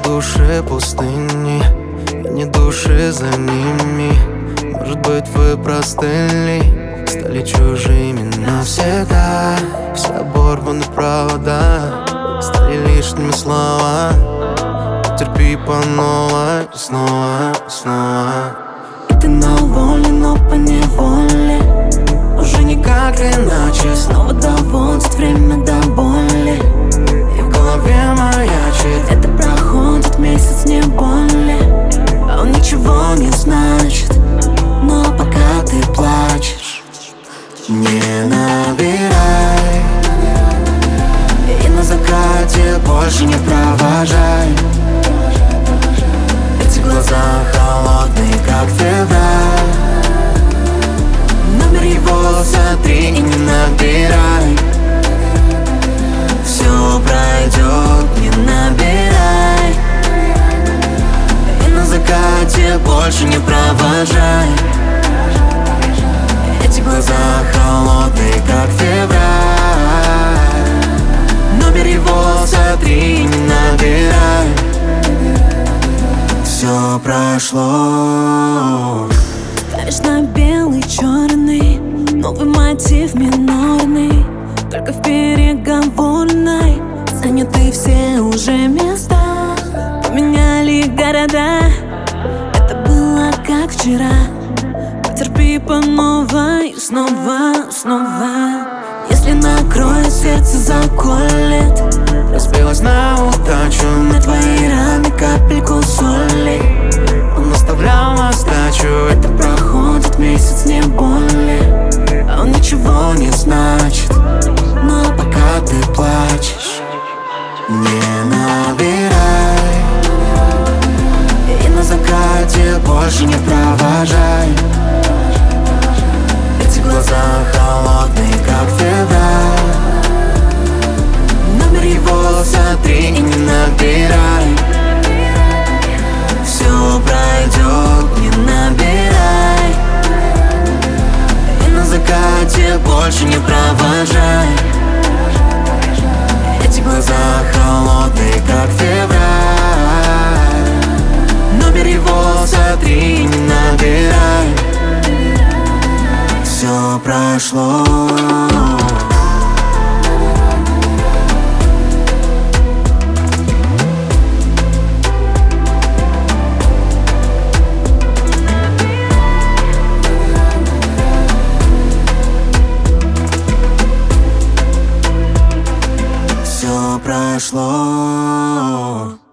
души пустыни, и не души за ними. Может быть, вы простыли, стали чужими навсегда. Все оборваны провода, стали лишними слова. Терпи по новой, снова, снова. И ты на воле, но по неволе, Уже никак иначе. снова доводит время до боли. И в голове маячит. Это проходит месяц, не более, а он ничего не значит. Но пока ты плачешь, Не набирай, и на закате больше не провожай. Эти глаза холодные, как февраль. Номер его сотри и не набирай. Все пройдет, не набирай. И на закате больше не провожай. Эти глаза холодные, как февраль. Номер его сотри и не набирай. Все прошло. ставишь на белый, черный, новый мотив минорный. Только в переговорной заняты все уже места. Поменяли города, это было как вчера. Потерпи по новой, снова, снова. Если накроет, сердце заколет. Разбилась на удачу, На твои раны капельку соли. он оставлял остачу. Это проходит месяц, не более, а он ничего не значит. Но пока ты плачешь, не набирай. И на закате больше не провожай. Эти глаза холодные, как февраль. Номер его сотри и не набирай. Все пройдет, не набирай. И на закате больше не провожай. Эти глаза холодные, как февраль. Номер его сотри и не набирай. Все прошло. Все прошло.